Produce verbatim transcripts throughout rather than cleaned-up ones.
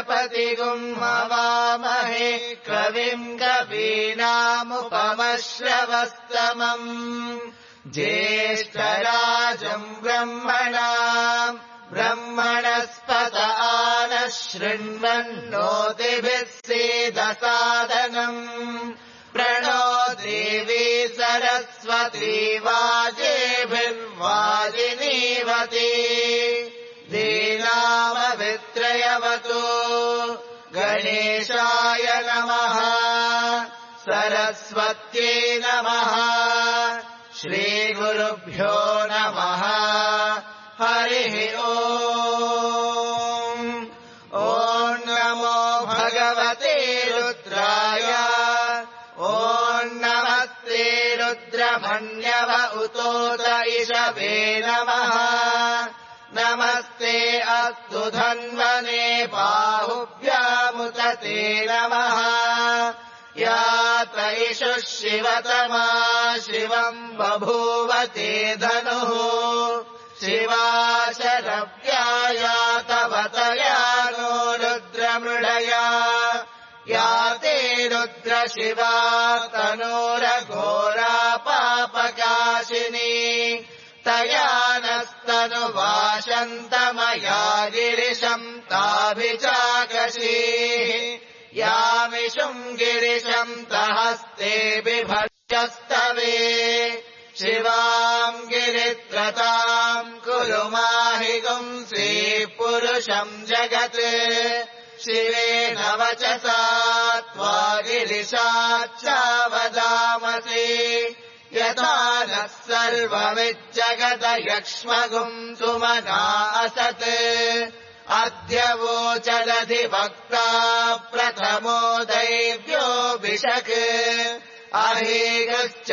गणपतिगुम् हवामहे कविम् कवीनामुपमश्रवस्तमम् ज्येष्ठराजम् ब्रह्मणाम् ब्रह्मणस्पत आनः शृण्वन्नोतिभिः सीदसादनम् प्रणो देवी सरस्वती वाजेभिर्वाजिनीवती दीनामवित्रयवतु गणेशाय नमः सरस्वत्यै नमः श्रीगुरुभ्यो नमः हरिः ओम् ॐ नमो भगवते रुद्राय ॐ नमस्ते रुद्रमन्यव उतोत इषवे नमः नमस्ते अस्तु धन्वने बाहुभ्यामुत ते नमः या तैषुः शिवतमा शिवम् बभूव ते धनुः शिवा शरव्याया तव तया नो रुद्रमृळया या ते रुद्रशिवा तनोरघोरा पापकाशिनी तया नस्तनुवाशन्तमया गिरिशम् ताभिचाकशीः यामिषुम् गिरिशम् तहस्ते बिभर्यस्तवे शिवाम् गिरित्रताम् कुरु माहिगुम् श्रीपुरुषम् जगत् शिवेन वचसा त्वा गिरिशाच्चावदामसि यथा नः सर्वमिज्जगत यक्ष्मगुम् सुमना असत् अद्य वोचदधिवक्ता प्रथमो दैव्योऽभिषक् अहीगश्च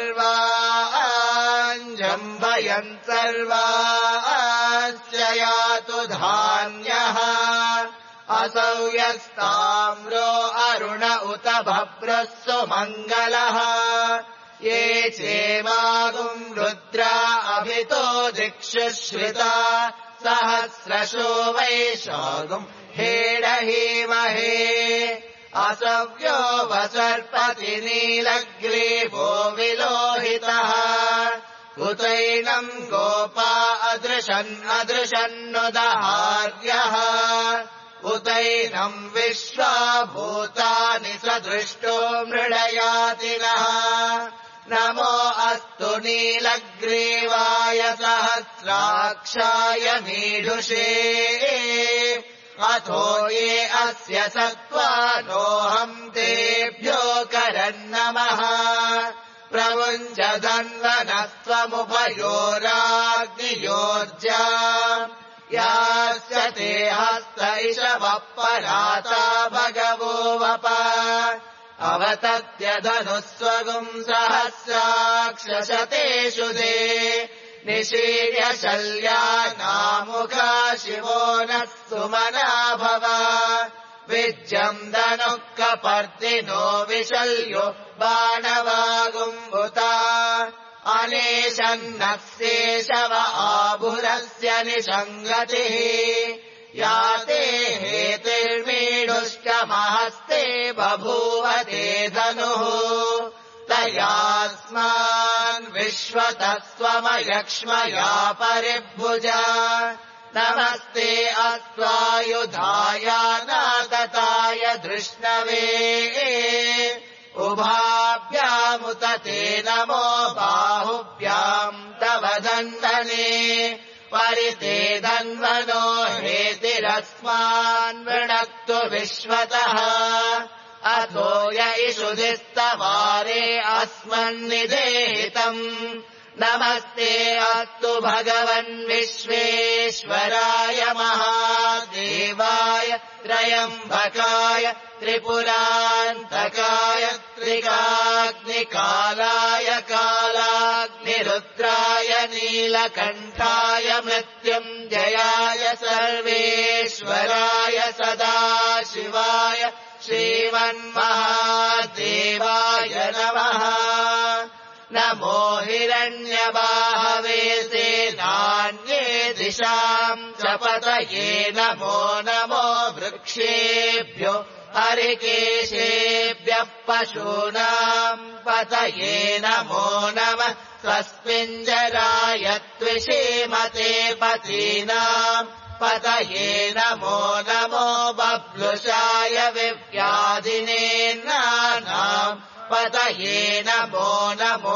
सर्वाञ्जम्भयन् सर्वाश्च यातु धान्यः असौ यस्ताम्रो अरुण उत भभ्रः सुमङ्गलः ये चेमागुम् रुद्रा अभितो दिक्षु श्रिता सहस्रशो वैशागुम् हेडहीमहे असव्यो वसर्पति नीलग्रीवो विलोहितः उतैनम् गोपा अदृशन् अदृशन्नुदहार्यः उतैनम् विश्वा भूतानि सदृष्टो मृडयातिनः नमो अस्तु नीलग्रीवाय सहस्राक्षाय मीढुषे अथो ये अस्य सत्त्वानोऽहम् तेभ्यो करन्नमः प्रमुञ्च धन्वनस्त्वमुभयोराग्नियोर्जा याश्च ते हस्त इषवः पराता भगवो वप अवतत्य धनुस्वगुम् सहस्राक्षशतेषु दे निशीर्य शल्या नामुखा शिवो नः सुमना भव विज्यम् धनुः कपर्दिनो विशल्यो बाणवागुम्भुता अनेशन्नः शेषव आभुरस्य निषङ्गतिः या ते हेतिर्मीढुष्टमहस्ते बभूव ते धनुः तयास्मान् विश्वतः स्वमयक्ष्मया परिभुजा नमस्ते अस्त्वायुधाय नागताय धृष्णवे उभाभ्यामुत ते नमो बाहुभ्याम् तव दन्दने परिते धन्वनो हेतिरस्मान् वृणक्तु विश्वतः अथो य इषुधिस्तवारे अस्मन्निदेहितम् नमस्ते अस्तु भगवन् विश्वेश्वराय महादेवाय त्रयम्बकाय त्रिपुरान्तकाय त्रिकाग्निकालाय कालाग्निरुद्राय नीलकण्ठाय मृत्युञ्जयाय सर्वेश्वराय सदाशिवाय श्रीमन्महादेवाय नमः नमो हिरण्यबाहवे सेनान्ये दिशाम् च पतये नमो नमो वृक्ष वृक्षेभ्यो हरिकेशेभ्यः पशूनाम् पतये नमो नमः स्वस्मिञ्जराय त्विषीमते पतीनाम् पतये नमो नमो बभ्लुषाय विव्याधिनेन्नानाम् पतये नमो नमो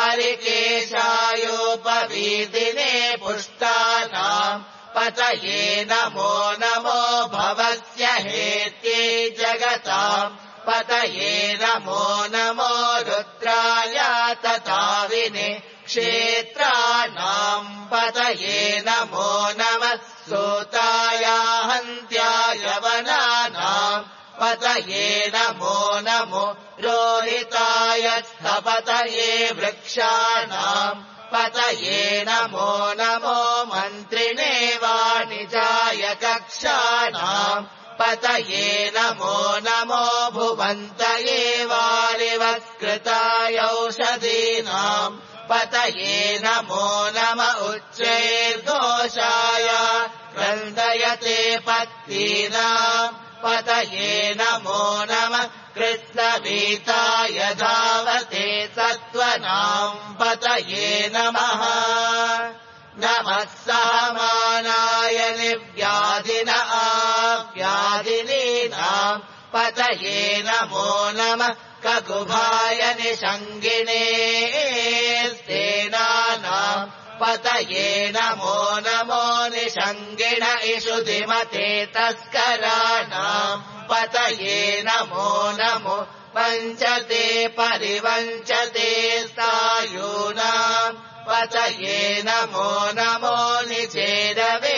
हरिकेशायोपवीदिने पुष्टानाम् पतये नमो नमो भवस्य हेत्ये जगताम् पतये नमो नमो रुद्राय तथाविने क्षेत्राणाम् पतये नमो नमः सूताय हन्त्याय वनानाम् पतये नमो नमो रोहिताय स्थपतये वृक्षाणाम् पतये नमो नमो मन्त्रिणे वाणिजाय कक्षाणाम् पतये नमो नमो भुवन्तये वारिवत्कृताय औषधीनाम् पतये नमो नम उच्चैर्दोषाय क्रन्दयते पत्नीनाम् पतये नमो नमः कृष्णवीताय धावते सत्त्वनाम् पतये नमः नमः सहमानाय निर्व्याधिन आव्याधिनीनाम् पतये नमो नमः ककुभाय निषङ्गिणे सेनानाम् पतये नमो नमो निषङ्गिण इषुधिमते तस्कराणाम् पतये नमो नमो वञ्चते परिवञ्चते सायूनाम् पतये नमो नमो निचेदवे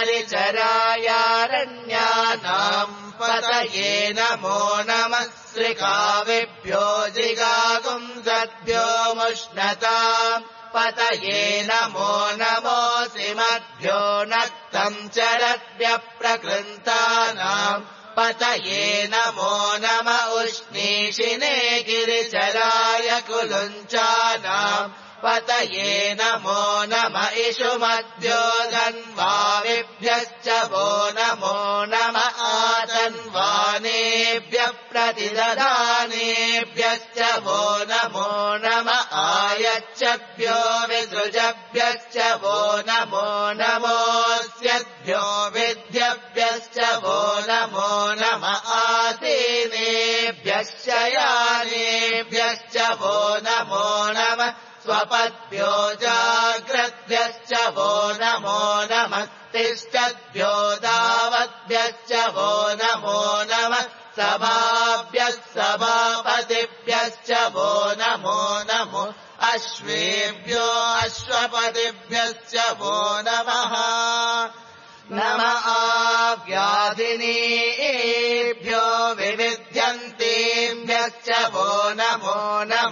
परिचरायारण्यानाम् पतये नमो नमः श्रिकाविभ्यो जिगागुंसद्भ्यो मुष्णताम् पतये नमो नमो सिमद्भ्यो नक्तम् चरद्भ्यः प्रकृन्तानाम् पतये नमो नम उष्णीषिने गिरिचराय कुलुञ्चानाम् पतये नमो नम इषुमद्भ्यो धन्वाविभ्यश्च वो नमो नम आतन्वानेभ्यः प्रतिददानेभ्यश्च वो नमो नम आयच्छद्भ्यो विसृजभ्यश्च वो नमो नमोऽस्यद्भ्यो विद्यभ्यश्च वो नमो नम आसीनेभ्यश्च यानेभ्यश्च वो नमो नम स्वपद्भ्यो जाग्रद्भ्यश्च वो नमो नमः तिष्ठद्भ्यो दावद्भ्यश्च वो नमो नमः सभाभ्यः सभापतिभ्यश्च वो नमो नमो अश्वेभ्यो अश्वपतिभ्यश्च वो नमः नम आव्याधिनीभ्यो विविध्यन्तीभ्यश्च वो नमो नम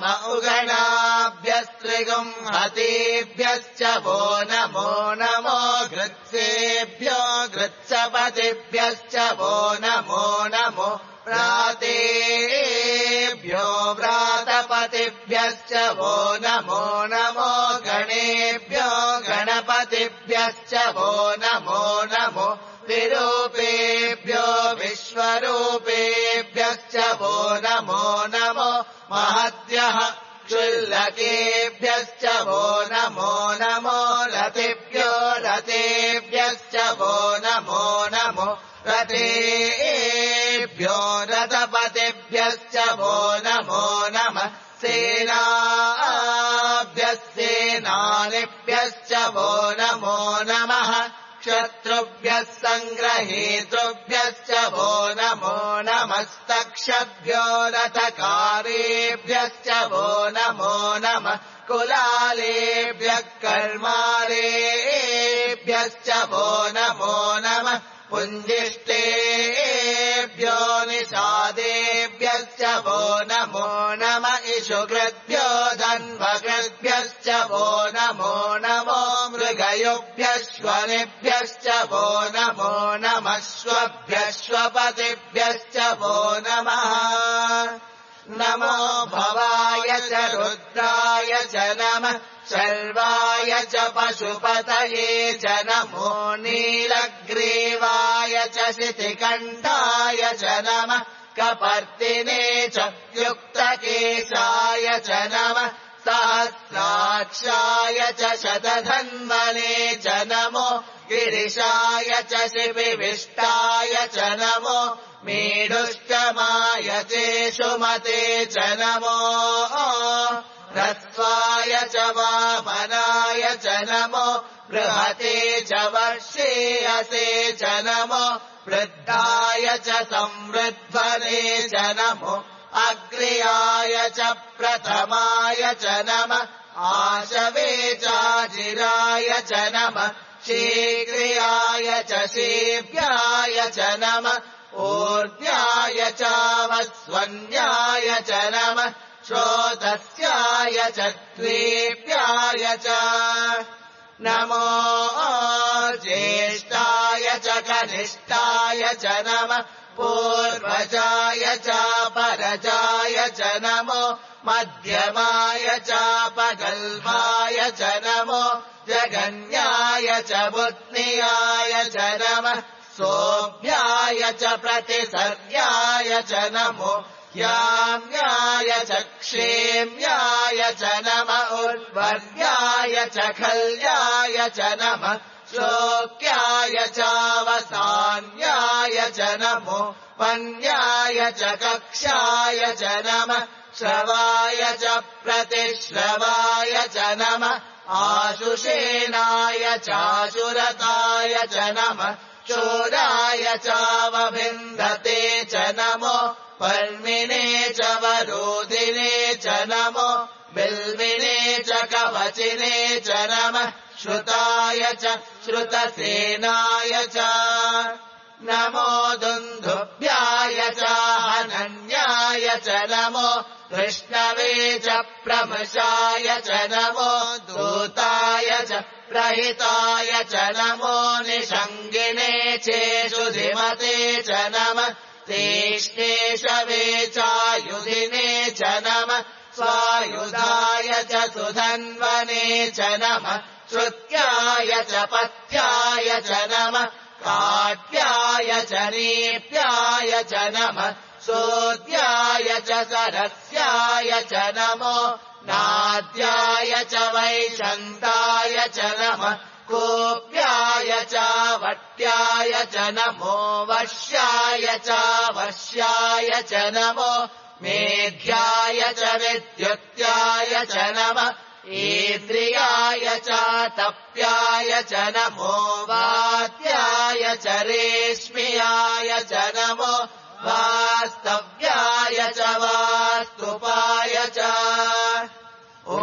उगणाभ्यस्त्रिगुंहतीभ्यश्च वो नमो नमो घृत्सेभ्यो घृत्सपतिभ्यश्च वो नमो नमो व्रातेभ्यो व्रातपतिभ्यश्च वो नमो नमो गणेभ्यो गणपतिभ्यश्च वो नमो नमो विरूपेभ्यो विश्वरूपेभ्यश्च वो नमो नमो महद्यः क्षुल्लकेभ्यश्च वो नमो नमो रतिभ्यो रतेभ्यश्च वो नमो नमो रतेभ्यो रथपतिभ्यश्च वो नमो नमः सेनाभ्यस्सेनानिभ्यश्च वो नमो नमः शत्रुभ्यः सङ्ग्रहेतृभ्यश्च वो नमो नमस्तक्षभ्यो रथकारेभ्यश्च वो नमो नमः कुलालेभ्यः कर्मालेभ्यश्च वो नमो नमः पुञ्जिष्टेभ्यो निषादेभ्यश्च वो नमो नम इषुकृद्भ्यो धन्वकृद्भ्यश्च वो नमो नमो मृगयोभ्यश्वनेभ्यश्च वो नमो नमश्वभ्यश्वपतिभ्यश्च वो नमः नमो भवाय च रुद्राय च नमः शर्वाय च पशुपतये च नमो नीलग्रीवाय च शितिकण्ठाय च नमः कपर्दिने च युक्तकेशाय च नमः सहस्राक्षाय च शतधन्वने च नमो गिरिशाय च शिविविष्टाय च नमो मीढुष्टमाय चेषुमते च नमो ह्रस्वाय च वामनाय च नमो बृहते च वर्षेयसे च नमो वृद्धाय च संवृद्ध्वने च नमो अग्र्याय च प्रथमाय च नमः आशवे चाजिराय च नमः शीघ्र्याय च शीभ्याय च नमः ऊर्ध्याय चावस्वन्याय च नमः श्रोतस्याय च द्वीप्याय च नमो ज्येष्ठाय च कनिष्ठाय च नमः पूर्वजाय चापरजाय च नमो मध्यमाय चापगल्भाय च नमो जगन्याय च बुद्ध्याय च नमः सोऽभ्याय च प्रतिसर्याय च नमो याम्याय च क्षेम्याय च नमः उर्वर्याय च खल्याय च नमः श्लोक्याय चावसान्याय च नमो वन्याय च कक्षाय च नमः श्रवाय च प्रतिश्रवाय च नमः आशुषेणाय चाशुरताय च नमः चोराय चावभिन्दते च नमो पर्मिने च वरोधिने च नमो बिल्विने च कवचिने च नमः श्रुताय च श्रुतसेनाय च नमो दुन्दुभ्याय च हनन्याय च नमो कृष्णवे च प्रमशाय च नमो दूताय च प्रहिताय च नमो निषङ्गिने चेषुधिमते च नमः तीक्ष्णेशवे चायुधिने च नमः स्वायुधाय च सुधन्वने च नमः श्रुत्याय च पथ्याय च नमः काट्याय च नीप्याय च नमः सोद्याय च सरस्याय च नमो नाद्याय च वैशन्ताय च नमः कोप्याय च वट्याय च नमो वश्याय च वश्याय च नमो मेघ्याय च विद्युत्याय च नमः ईन्द्रियाय च तप्याय च नमो वात्याय च रेश्म्याय च नमो वास्तव्याय च वास्तुपाय च ॐ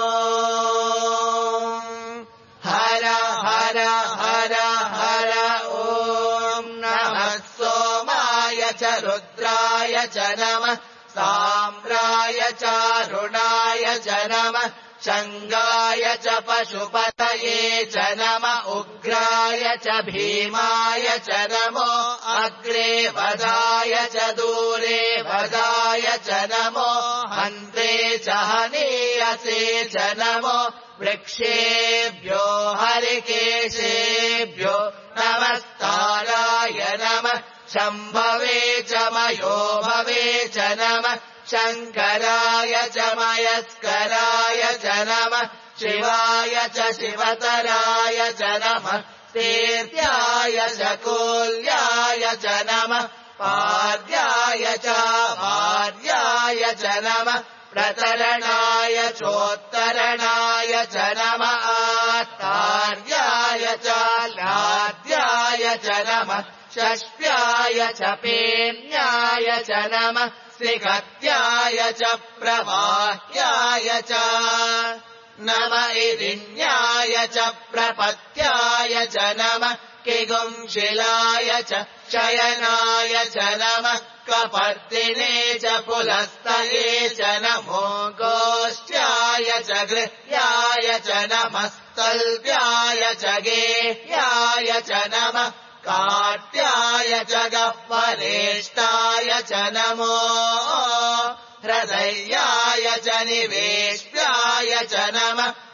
हर हर हर हर ॐ नमः सोमाय च रुद्राय च नमः साम्राय चारुणाय च नमः शङ्गाय च पशुपतये च नमः उग्राय च भीमाय च नमो अग्रे वदाय च दूरे वदाय च नमो हन्ते च हनीयसे च नमो वृक्षेभ्यो हरिकेशेभ्यो नमस्ताराय नमः शम्भवे च मयो भवे च नमः शङ्कराय च मयस्कराय च नमः शिवाय च शिवतराय च नमः तीर्थ्याय च कोल्याय च नमः पाद्याय च भार्याय च नमः प्रतरणाय चोत्तरणाय च नमः आत्तार्याय च लाद्याय च नमः षष्ट्याय च पेन्याय च नमः श्रीगत्याय च प्रवाह्याय च नम इरिण्याय च प्रपत्याय च नमः किगुंशिलाय च शयनाय च नमः कपर्दिने च पुलस्तये च नमो गोष्ठ्याय च गृह्याय च नमः स्तल्भ्याय च गेह्याय च नमः काट्याय च गह्वरेष्टाय च नमो हृदयाय च निवेश्याय च नमः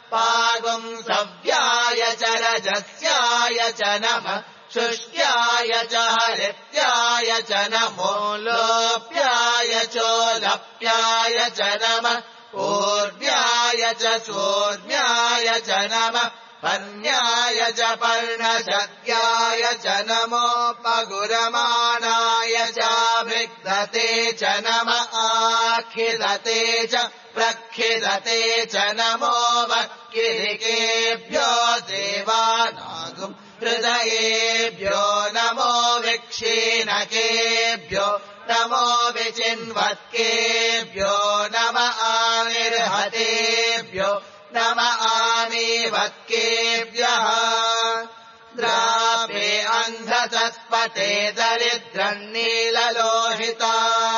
पागुंसव्याय च रजस्याय च नमः शुष्क्याय च हरित्याय च नमो लोप्याय चोलप्याय च नमः ऊर्व्याय च सूर्व्याय च नमः पर्ण्याय च पर्णशद्याय च नमोपगुरमाणाय चाभिग्धते च नमः आखिदते च प्रखिदते च नमो वक्किरिकेभ्यो देवानागुम् हृदयेभ्यो नमो विक्षीणकेभ्यो नमो विचिन्वत्केभ्यो नम आनिर्हतेभ्यो नम आमीवत्केभ्यः द्रापे अन्धसत्पते दरिद्रन्नीललोहिता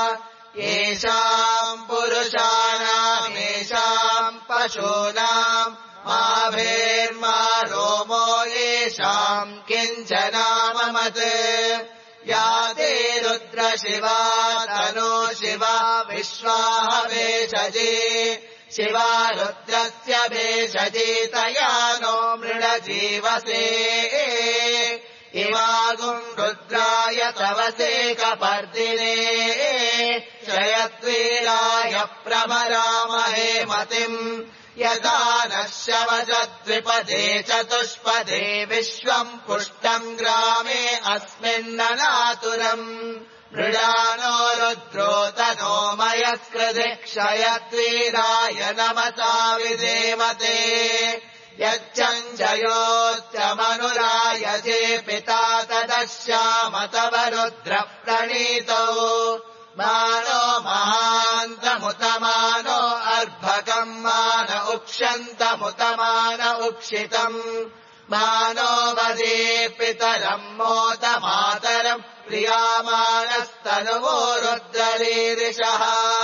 येषाम् पुरुषाणामेषाम् पशूनाम् माभेर्मा रोमो येषाम् किञ्चनाममत् या ते रुद्रशिवा तनो शिवा विश्वाह भेषजे शिवा रुद्रस्य भेषजे तया नो मृडजीवसे इवागुम् रुद्राय तवसे कपर्दिने शयद्वीराय प्रमरामहे मतिम् यदा नः शवजद्विपदे चतुष्पदे विश्वम् पुष्टम् ग्रामे अस्मिन्ननातुरम् मृडानो रुद्रो तनो मयस्कृधि क्षयद्वीराय नमसा विधेमते यच्चञ्जयोच्चमनुरायजे पिता तदश्याम तव रुद्र प्रणीतौ मानो महान्तमुतमानो अर्भकम् मान उक्षन्तमुतमान उक्षितम् मानो वदे पितरम् मोदमातरम् प्रियामानस्तनुवो रुद्ररीरिषः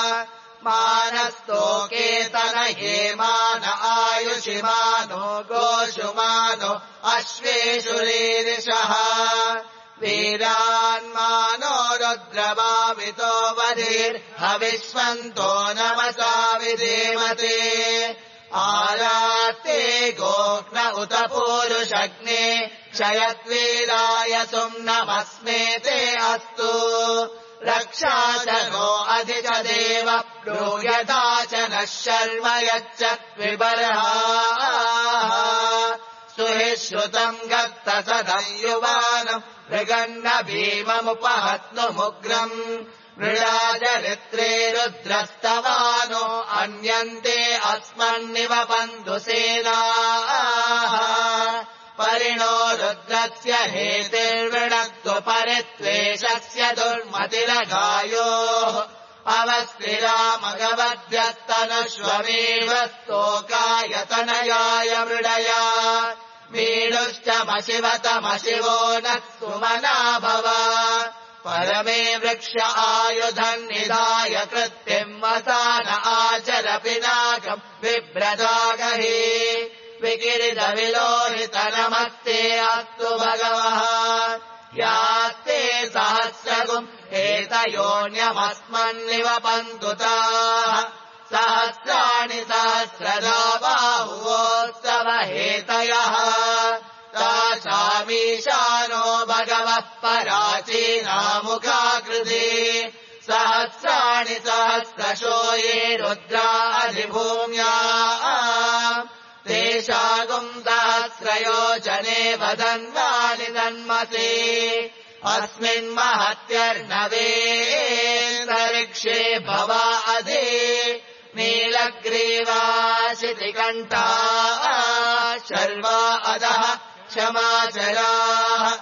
मानस्तोकेतन ये मान आयुषि मानो गोषु मानो अश्वेषु रीरिषः वीरान्मानो रुद्रभावितो वधीर्हविष्वन्तो नमसा विधेमते आरात्ते गोघ्न उत पूरुषग्ने क्षयद्वीराय सुम्नमस्मे ते अस्तु रक्षा च नो अधि च देव ब्रूयता च नः शर्म यच्चत्विबर्हाः सुहि श्रुतम् गत्त सदयुवानम् मृगन्न भीममुपहत्नुमुग्रम् मृडाजरित्रे रुद्रस्तवानो अन्यन्ते अस्मन्निव बन्धुसेनाः परिणो रुद्रस्य हेतिर्वृणक्तु परित्वेषस्य दुर्मतिरगायोः अवस्थिरामगवद्यस्तनुष्वमेव स्तोकायतनयाय मृडया मीडुश्चमशिवतमशिवो नः सुमना भव परमे वृक्ष आयुधम् निधाय कृत्तिम् वसान आचर पिनाकम् बिभ्रदागहि विकिरितविलोहित नमस्ते अस्तु भगवः यास्ते सहस्रगुम् एतयोन्यमस्मन्निव पन्तुताः सहस्राणि सहस्रदा बाहुवोत्सव हेतयः तासामीशानो भगवः पराचीनामुखाकृति सहस्राणि सहस्रशो ये रुद्राधिभूम्या तेषागुम् सहस्रयोजने वदन्वानि दन्मसे अस्मिन्महत्यर्णवेन्तरिक्षे भवा अधि नीलग्रीवाशितिकण्ठा शर्वा अधः क्षमाचराः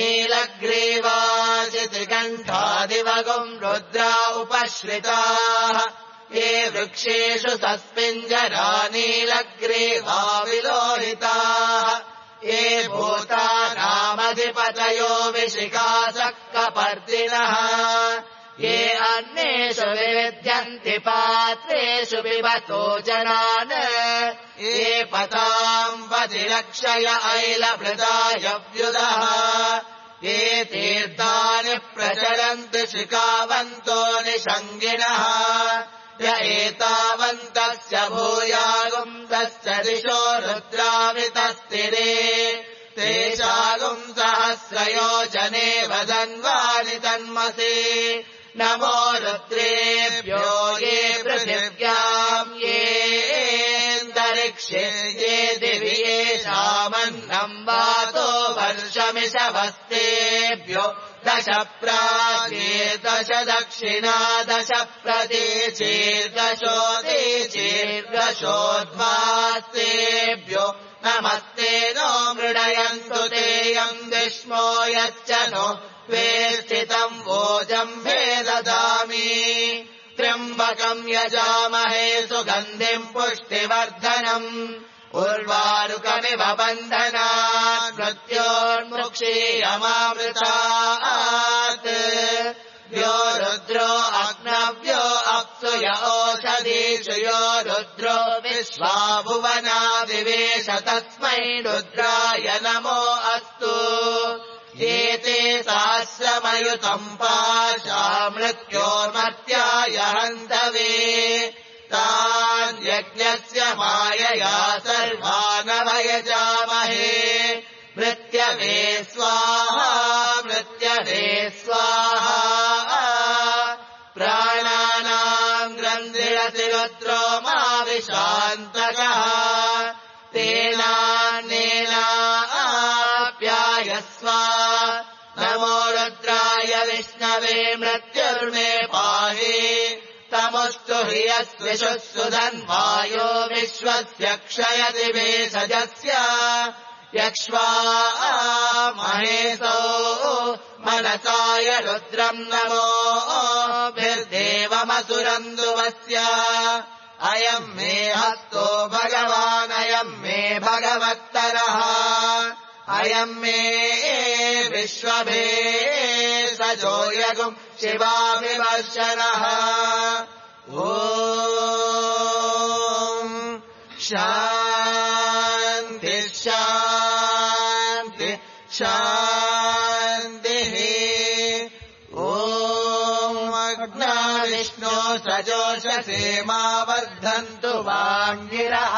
नीलग्रीवाशितिकण्ठादिवगुम् रुद्रा उपश्रिताः ये वृक्षेषु सस्मिञ्जरा नीलग्रीवा विलोहिताः ये भूतानामधिपतयो विशिखासः कपर्दिनः ये अन्येषु विविध्यन्ति पात्रेषु पिबतो जनान् ये पताम् पतिरक्षय ऐलभृताय व्युदः ये तीर्थानि प्रचरन्ति शिखावन्तो निषङ्गिणः य एतावन्तस्य भूयागुंसस्य दिशो रुद्रावृतस्तिरे तेषागुं सहस्रयोजने वदन्वानि तन्मसि नमो रुद्रेभ्यो ये पृथिव्याम् येऽन्तरिक्षे ये दिवि येषामन्नम् वातो वर्षमिषवस्तेभ्यो दश प्राचे दश दक्षिणा दश प्रतीचेर्दशोदीचेर्दशोद्वास्तेभ्यो नमस्ते नो मृडयन्तु तेयम् विष्मो यच्च नो वेष्टितम् वोजम्भे ददामि त्र्यम्बकम् यजामहे सुगन्धिम् पुष्टिवर्धनम् उर्वारुकमिव बन्धनात् मृत्योर्मुक्षीयमामृतात् यो रुद्रो अग्नव्यो अप्सु य ओषधीषु यो रुद्रो विश्वा भुवना विवेश तस्मै रुद्राय नमो अस्तु एते सहस्रमयुतम् पाशा मृत्योर्मर्त्याय हन्तवे तान् यज्ञस्य मायया सर्वानवयजामहे मृत्यवे स्वाहा मृत्यवे स्वाहा प्राणानाम् ग्रन्थिरसि रुद्रो मा विशान्तकः तेनान्नेनाप्यायस्व नमो रुद्राय विष्णवे मृत्युर्मे पाहि तमुस्तु हि यस्विषुः सुधन्वायो विश्वस्य क्षयति भेषजस्य यक्ष्वा महेशो मनसाय रुद्रम् नमो भिर्देवमसुरन्दुवस्य अयम् मे हस्तो भगवानयम् मे भगवत्तरः अयम् मे विश्वभे सजो यगुम् शिवाभिवर्षणः ॐ शान्ति शान्ति शान्तिः ॐ अग्ना विष्णो सजोषसे मा वर्धन्तु वाङ्गिरः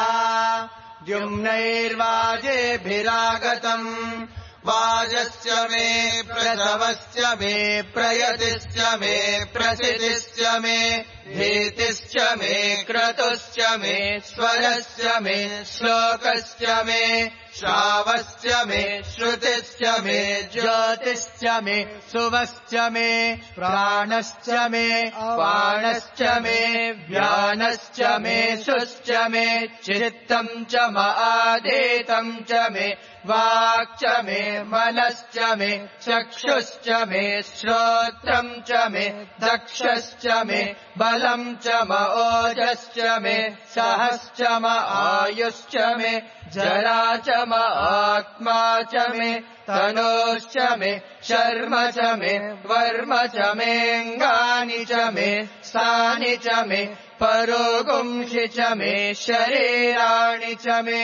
द्युम्नैर्वाजेभिरागतम् वाजस्य मे प्रसवस्य मे प्रयतिश्च मे प्रसिद्धिश्च मे धीतिश्च मे क्रतुश्च मे स्वरश्च मे श्लोकश्च मे श्रावश्च मे श्रुतिश्च मे ज्योतिश्च मे सुवश्च मे प्राणश्च मे पाणश्च मे व्यानश्च मे शुश्च मे चित्तम् च मादेतम् च मे वाक् च मे मनश्च मे चक्षुश्च मे श्रोत्रम् च मे दक्षश्च मे बलम् च म ओजश्च मे सहश्च म आयुश्च मे जरा च म आत्मा च मे तनोश्च मे शर्म च मे वर्म च मेऽङ्गानि च मे स्थानि च मे परोगुंषि च मे शरीराणि च मे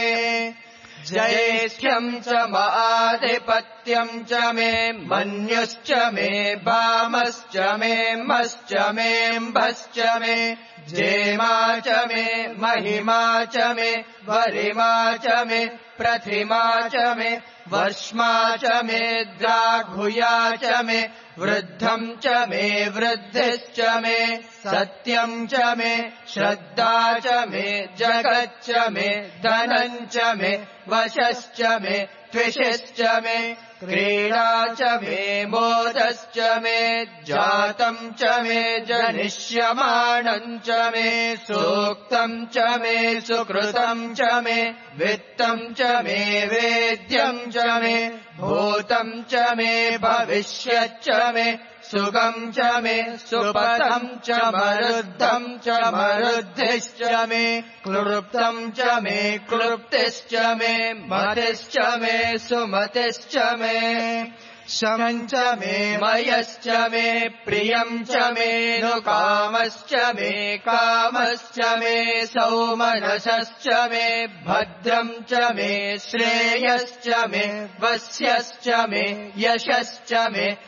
जयेष्ठ्यम् च माधिपत्यम् च मे मन्युश्च मे भामश्च मे मश्च मेऽम्भश्च मे जेमा च मे महिमा च मे वरिमा च मे प्रतिमा च मे वर्ष्मा च मे द्राघुया च मे वृद्धम् च मे वृद्धिश्च मे सत्यम् च मे श्रद्धा च मे जगच्च मे धनम् च मे वशश्च मे त्विषश्च मे क्रीडा च मे मोदश्च मे जातम् च मे जनिष्यमाणम् च मे सूक्तम् च मे सुकृतम् च मे वित्तम् च मे वेद्यम् च मे भूतम् च मे भविष्यच्च मे सुखम् च मे सुपथम् च मरुद्धम् च मरुद्धिश्च मे क्लृप्तम् च मे क्लृप्तिश्च मे मतिश्च मे सुमतिश्च मे शमम् च मे मयश्च मे प्रियम् च मे नुकामश्च मे कामश्च मे सौमनसश्च मे भद्रम् च मे श्रेयश्च मे वस्यश्च मे यशश्च मे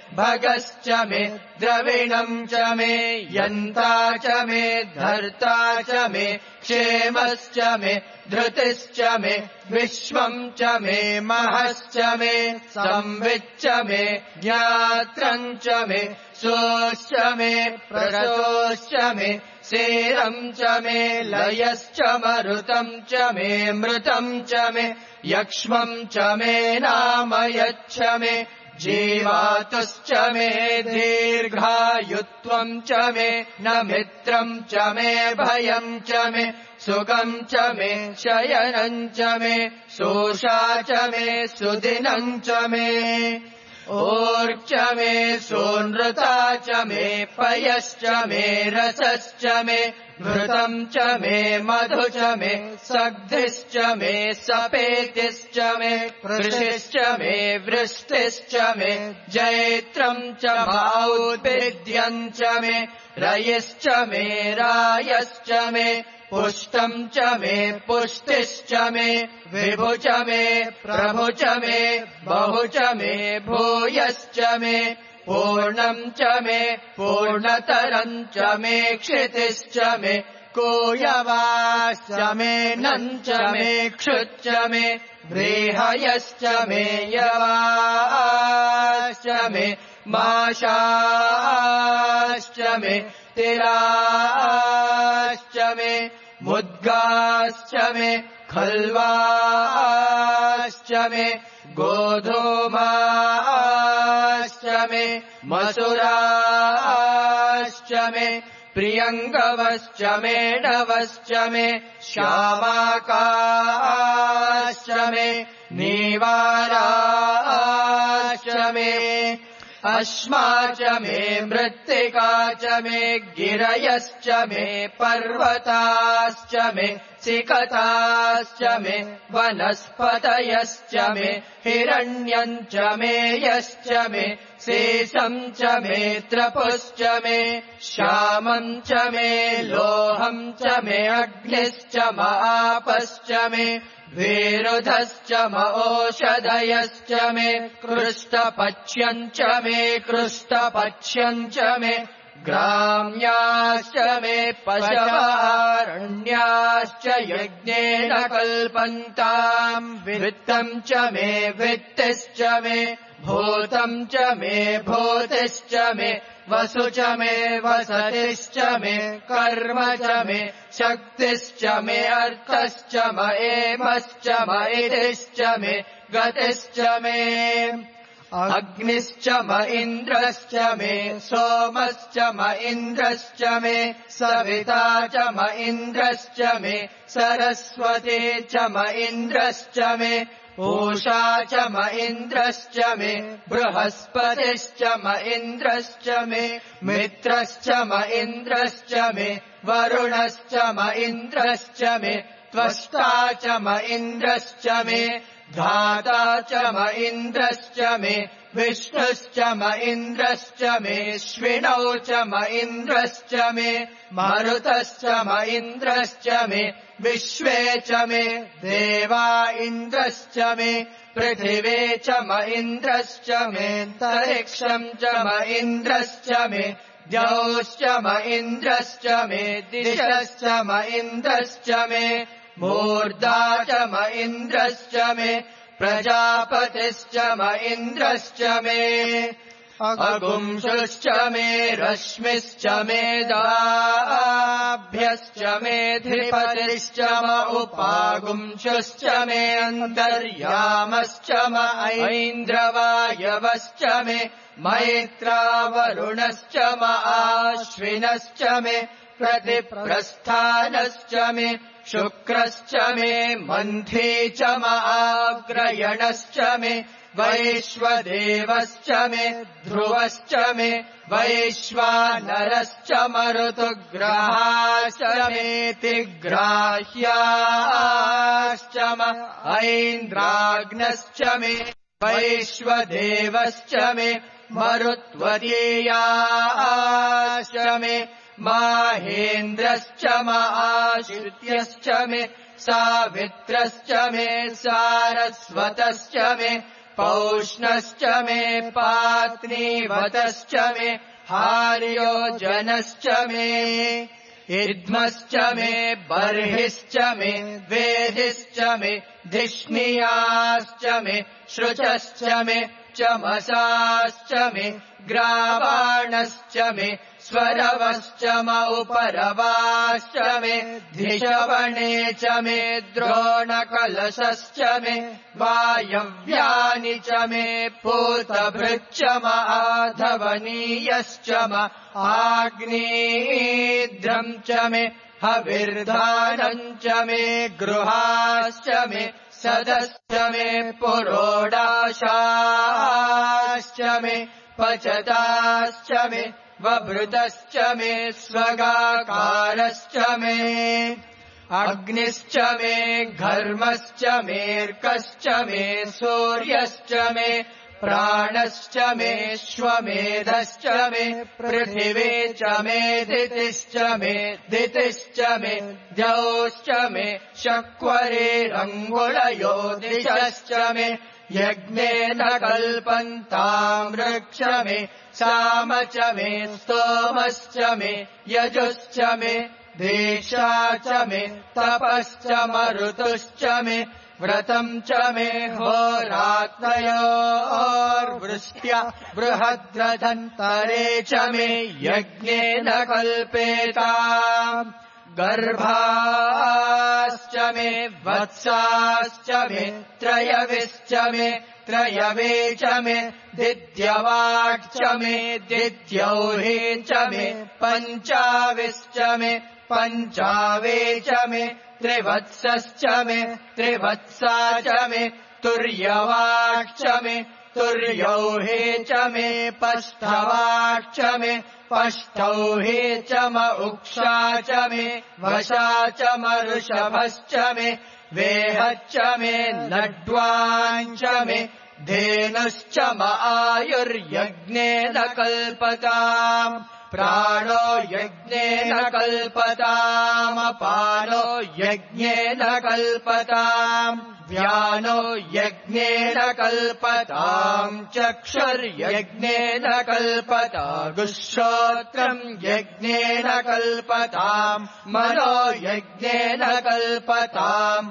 भगश्च मे द्रविणम् च मे यन्ता च मे धर्ता च मे क्षेमश्च मे धृतिश्च मे विश्वम् च मे महश्च मे संविच्च मे ज्ञात्रम् च मे सोश्च मे प्रसोश्च मे सेरम् च मे लयश्च मरुतम् च मे मृतम् च मे यक्ष्मम् च मे नामयच्च मे जीवातुश्च मे दीर्घायुत्वम् च मे न मित्रम् च मे भयम् च मे सुखम् च मे शयनम् च मे शोषा च मे सुदिनम् च मे ओर्च मे सोनृता च मे पयश्च मे रसश्च मे घृतम् च मे मधु च मे सग्धिश्च मे सपेतिश्च मे कृषिश्च मे वृष्टिश्च मे जैत्रम् च मौद्भिद्यम् च मे रयिश्च मे रायश्च मे पुष्टम् च मे पुष्टिश्च मे विभु च मे प्रभु च मे बहु च मे भूयश्च मे पूर्णम् च मे पूर्णतरम् च मे क्षितिश्च मे कूयवाश्च मे नम् च मे क्षुच्च मे व्रीहयश्च मे यवाश्च मे माशाश्च मे तिलाश्च मे मुद्गाश्च मे खल्वाश्च मे गोधूमाश्च मे मसुराश्च मे प्रियङ्गवश्च मे नवश्च मे श्यामाकाश्च मे नीवाराश्च मे अश्मा च मे मृत्तिका च मे गिरयश्च मे पर्वताश्च मे सिकताश्च मे वनस्पतयश्च मे हिरण्यम् च मे यश्च मे शेषम् च मे त्रपुश्च मे श्यामम् च मे लोहम् च मे अग्निश्च मापश्च मे विरुधश्च ओषधयश्च मे कृष्टपक्ष्यम् च मे कृष्टपक्ष्यम् च मे ग्राम्याश्च मे पशवारण्याश्च यज्ञेन कल्पन्ताम् वित्तम् च मे वित्तिश्च मे भूतम् च मे भूतिश्च मे वसु च मे वसतिश्च मे कर्म च मे शक्तिश्च मे अर्थश्च मयेमश्च मयितिश्च मे गतिश्च मे अग्निश्च म इन्द्रश्च मे सोमश्च म इन्द्रश्च मे सविता च म इन्द्रश्च मे सरस्वती च म इन्द्रश्च मे पूषा च म इन्द्रश्च मे बृहस्पतिश्च म इन्द्रश्च मे मित्रश्च म इन्द्रश्च मे वरुणश्च म इन्द्रश्च मे त्वष्टा च म इन्द्रश्च मे धाता च म इन्द्रश्च मे विष्णुश्च म इन्द्रश्च मे श्विनौ च म इन्द्रश्च मे मरुतश्च म इन्द्रश्च मे विश्वे च मे देवा इन्द्रश्च मे पृथिवे च म इन्द्रश्च मे तरिक्षम् च म इन्द्रश्च मे द्यौश्च म इन्द्रश्च मे दिशश्च म इन्द्रश्च मे मूर्धा च म इन्द्रश्च मे प्रजापतिश्च म इन्द्रश्च मे अगुंशुश्च मे रश्मिश्च मे दाभ्यश्च मे धिपतिश्च म उपागुंशुश्च मे अन्तर्यामश्च म ऐन्द्रवायवश्च मे मैत्रावरुणश्च म आश्विनश्च मे प्रतिप्रस्थानश्च मे शुक्रश्च मे मन्थी च म आग्रयणश्च मे वैश्वदेवश्च मे ध्रुवश्च मे वैश्वानरश्च मरुतुग्राश्च मेतिग्राह्याश्च म ऐन्द्राग्नश्च मे वैश्वदेवश्च मे मरुत्वतीयाश्च मे माहेन्द्रश्च म आश्रित्यश्च मे सावित्रश्च मे सारस्वतश्च मे पौष्णश्च मे पात्नीवतश्च मे हार्योजनश्च मे इद्मश्च मे बर्हिश्च मे वेदिश्च मे धिष्णियाश्च मे श्रुचश्च मे चमसाश्च मे ग्रावाणश्च मे स्वरवश्च म उपरवाश्च मे धिषवणे च मे द्रोणकलशश्च मे वायव्यानि च मे पूतभृच्च म आधवनीयश्च म आग्नेयीद्रम् च मे हविर्धानम् च मे गृहाश्च मे सदश्च मे पुरोडाशाश्च मे पचताश्च मे वभृतश्च मे स्वगाकारश्च मे अग्निश्च मे घर्मश्च मेऽर्कश्च मे सूर्यश्च मे प्राणश्च मे श्वमेधश्च मे पृथिवी च मे दितिश्च मे दितिश्च मे द्यौश्च मे शक्वरेरङ्गुलयो दिशश्च मे यज्ञेन कल्पन्ताम् वृक्ष मे साम च मे स्तोमश्च मे यजुश्च मे दीक्षा च मे तपश्च मरुतुश्च मे व्रतम् च मे होरात्रयोर्वृष्ट्या बृहद्रथन्तरे च मे यज्ञेन कल्पेताम् गर्भाश्च मे वत्साश्च मे त्रयविश्च मे त्रयवे च मे दिद्यवाक् च मे दिद्यौहे च मे पञ्चाविश्च मे पञ्चावे च मे त्रिवत्सश्च मे त्रिवत्सा च मे तुर्यवाक् च मे तुर्यौहे च मे पष्ठवाक् च मे पष्ठौहे च म उक्षा च मे वशा च मरुषभश्च मे वेहच्च मे लड्वाञ्च मे धेनुश्च म आयुर्यज्ञेन कल्पताम् प्राणो यज्ञेन कल्पताम् अपानो यज्ञेन कल्पताम् व्यानो यज्ञेन कल्पताम् चक्षुर्यज्ञेन कल्पताम् श्रोत्रम् यज्ञेन कल्पताम् मनो यज्ञेन कल्पताम्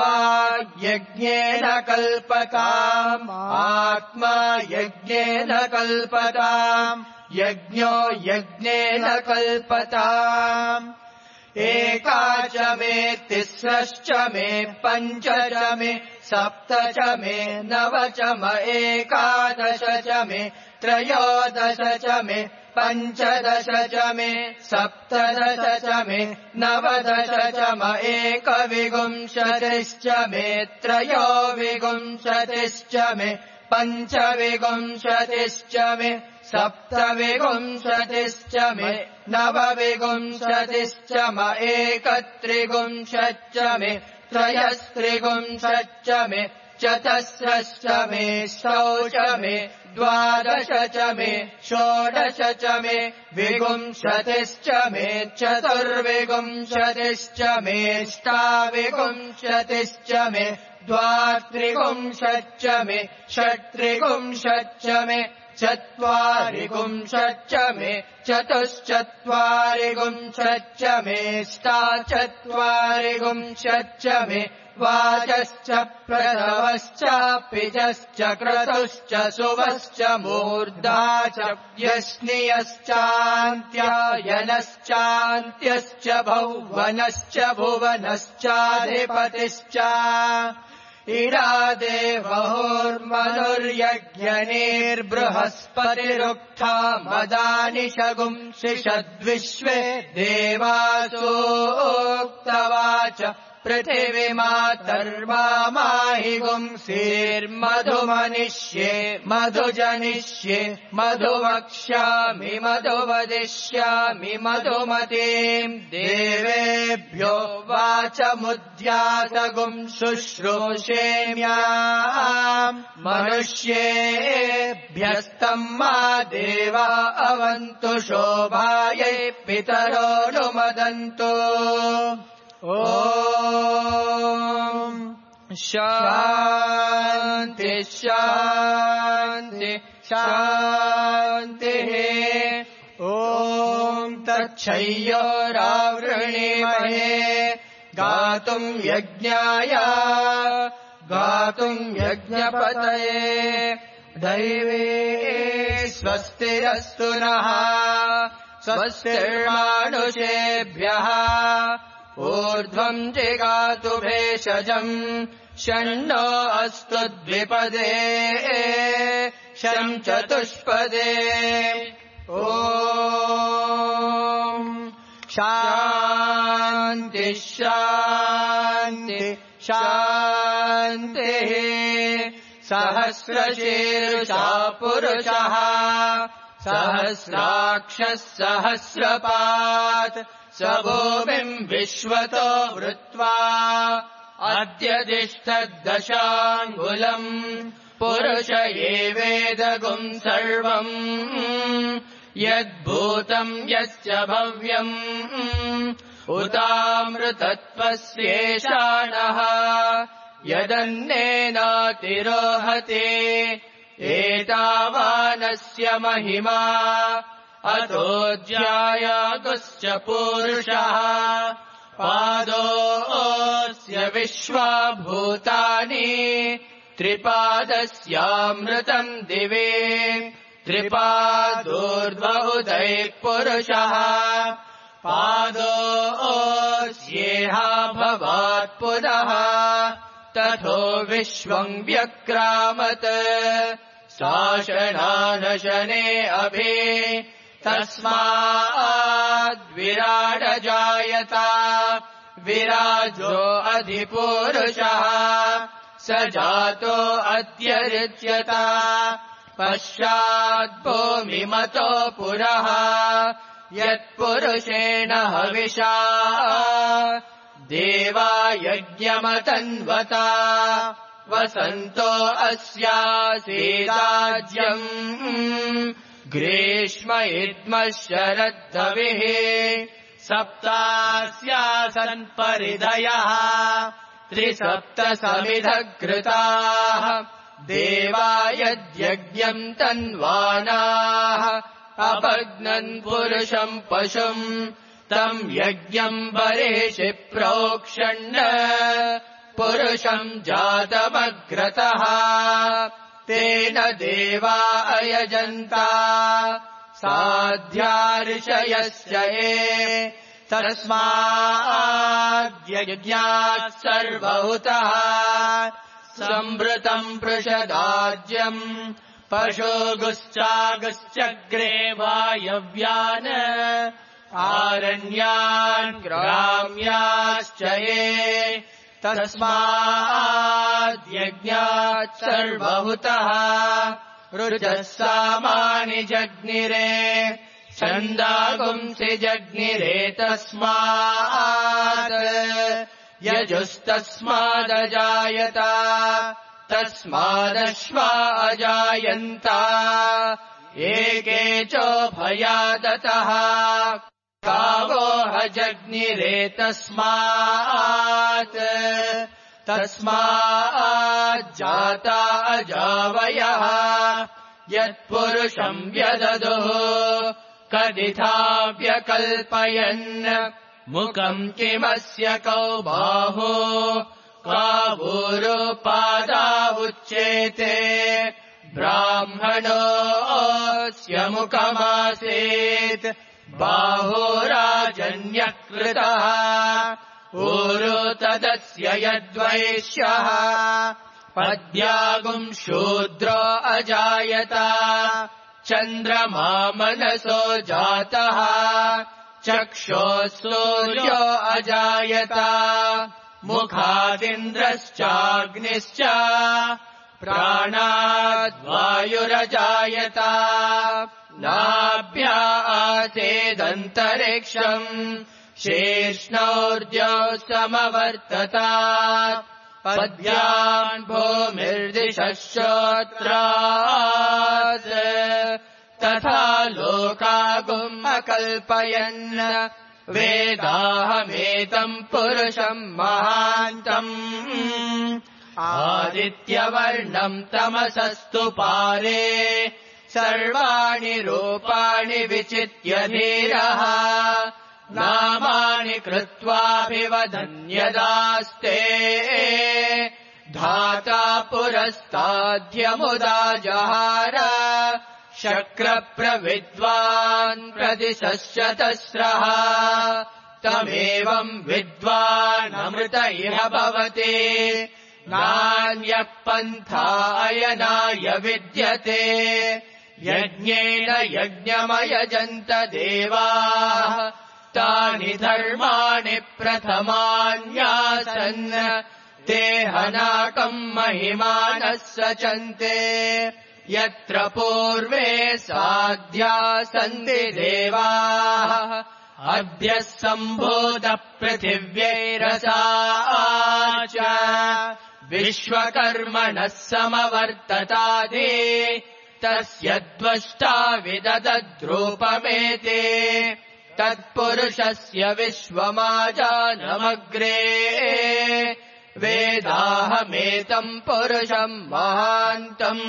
वाग्यज्ञेन कल्पताम् आत्मा यज्ञेन कल्पताम् यज्ञो यज्ञेन कल्पताम् एका च मे तिस्रश्च मे पञ्च च मे सप्त च मे नव च म एकादश च मे त्रयोदश च मे पञ्चदश च मे सप्तदश च मे नवदश च म एकविंशतिश्च मे त्रयोविंशतिश्च मे पञ्चविंशतिश्च मे सप्तविंशतिश्च मे नवविंशतिश्च म एकत्रिंशच्च मे त्रयस्त्रिंशच्च मे चतस्रश्च मे षोडश मे द्वादश च मे षोडश च मे विंशतिश्च मे चतुर्विंशतिश्च मे अष्टाविंशतिश्च मे द्वात्रिंशच्च मे षट्त्रिंशच्च मे चत्वारिंशच्च मे चतुश्चत्वारिंशच्च मे अष्टाचत्वारिंशच्च मे वाचश्च प्रसवश्च पिजश्च क्रतुश्च सुवश्च मूर्धा च यस्नियश्चान्त्यायनश्चान्त्यश्च भुवनश्च भुवनश्चाधिपतिश्च इरादेवहोर्मनुर्यज्ञनेर्बृहस्पतिरुक्था मदानि शगुंसिषद्विश्वे देवासोक्तवाच पृथिवीमातर्वामाहि गुंसीर्मधुमनिष्ये मधुजनिष्ये मधुवक्ष्यामि मधुवदिष्यामि मधुमतीम् देवेभ्यो वाचमुद्यातगुं शुश्रूषेम्याम् मनुष्येभ्यस्तम् मा देवा अवन्तु शोभायै पितरोऽनुमदन्तु ॐ शान्ति शान्ति शान्तिः ॐ तच्छय्योरावृणीमहे गातुम् यज्ञाय गातुम् यज्ञपतये दैवे स्वस्तिरस्तु नः स्वस्तिर्मानुषेभ्यः ऊर्ध्वम् जिगातु भेषजम् षण्णो अस्तु द्विपदे शं चतुष्पदे ॐ शान्ति शान्ति शान्तिः सहस्रशीर्षा पुरुषः सहस्राक्षः सहस्रपात् स भूमिम् विश्वतो वृत्वा अद्य तिष्ठद्दशाङ्गुलम् पुरुष एवेदगुम् सर्वम् यद्भूतम् यच्च भव्यम् उतामृतत्वस्येषाणः यदन्नेनातिरोहते एतावानस्य महिमा अतोऽध्यायागुश्च पूरुषः पादोऽस्य विश्वाभूतानि त्रिपादस्यामृतम् दिवे त्रिपादोर्ध्व उदयः पुरुषः पादोऽस्येहा भवात् पुनः तथो विश्वम् व्यक्रामत् शासनानशने अभि तस्माद्विराडजायत विराजो अधिपूरुषः स जातो अत्यरिच्यत पश्चाद्भूमिमतो पुरः यत्पुरुषेण हविषा देवा यज्ञमतन्वता वसन्तो अस्यासीदाज्यम् ग्रीष्म इद्मः शरद्धविः सप्तास्यासन् परिधयः त्रिसप्तसमिधघृताः देवा यद्यज्ञम् तन्वानाः अपग्नन् पुरुषम् पशुम् तम् यज्ञम् बर्हिषि प्रोक्षण् पुरुषम् जातमग्रतः तेन देवा अयजन्ता साध्यार्षयस्य ये तस्माद्यज्ञात् सर्वहुतः संवृतम् पृषदाज्यम् पशुगुश्चागश्चग्रे वायव्यान् आरण्यान् ग्राम्याश्च ये तस्माद्यज्ञात् सर्वहुतः ऋजः सामानि जग्निरे छन्दागुंसि जग्निरे तस्मात् यजुस्तस्मादजायत तस्मादश्वा अजायन्त एके चोभयादतः गावो हजग्निरे तस्मात् तस्माज्जाता अजावयः यत्पुरुषम् व्यददुः कदिथा व्यकल्पयन् मुखम् किमस्य कौ बाहो कावूरुपादा उच्येते ब्राह्मणोऽस्य मुखमासीत् बाहुराजन्यकृतः ऊरु तदस्य यद्वैश्यः पद्यागुम् शूद्रो अजायत चन्द्रमा मनसो जातः चक्षुः सूर्यो अजायत मुखादिन्द्रश्चाग्निश्च प्राणाद्वायुरजायत नाभ्या आसेदन्तरिक्षम् शीर्ष्णोर्जो समवर्तत पद्यान् भूमिर्दिशः श्रोत्रात् तथा लोकागुम् अकल्पयन् वेदाहमेतम् पुरुषम् महान्तम् आदित्यवर्णम् तमसस्तु पारे सर्वाणि रूपाणि विचित्य धीरः नामानि कृत्वाभिवदन्यदास्ते धाता पुरस्ताद्यमुदा जहार शक्रप्रविद्वान् प्रदिशश्चतस्रः तमेवम् विद्वानमृत इह भवति नान्यः पन्था अयनाय विद्यते यज्ञेन यज्ञमयजन्त देवाः तानि धर्माणि प्रथमान्यासन् ते हनाकम् महिमानः सचन्ते यत्र पूर्वे साध्या सन्ति देवाः अद्य सम्भूत पृथिव्यैरसा च विश्वकर्मणः समवर्ततादि तस्य द्वष्टा विददद्रूपमेते तत्पुरुषस्य विश्वमाजानमग्रे वेदाहमेतम् पुरुषम् महान्तम्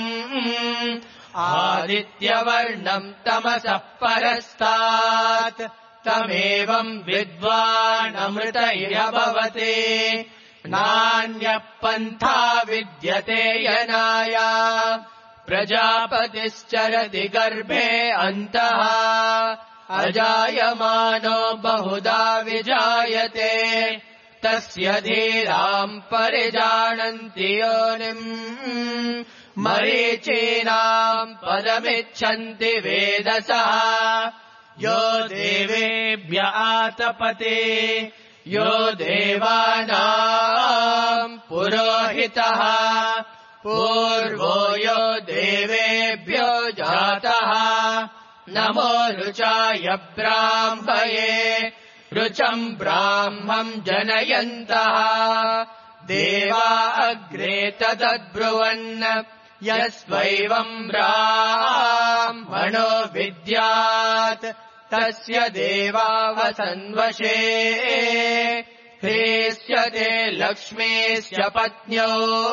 आदित्यवर्णम् तमसः परस्तात् तमेवम् विद्वानमृत इह भवति नान्यः पन्था विद्यते यनाय प्रजापतिश्चरति गर्भे अन्तः अजायमानो बहुधा विजायते तस्य धीराम् परिजानन्ति योनिम् मरीचीनाम् पदमिच्छन्ति वेदसः यो देवेभ्य आतपते यो देवानाम् पुरोहितः पूर्वो यो देवेभ्यो जातः नमो ऋचाय ब्राह्मये ऋचम् ब्राह्मम् जनयन्तः देवा अग्रे तदब्रुवन् यस्वैवम् ब्राह्मणो विद्यात् तस्य देवावसन्वशे ह्रीष्यते लक्ष्मीश्च पत्न्यो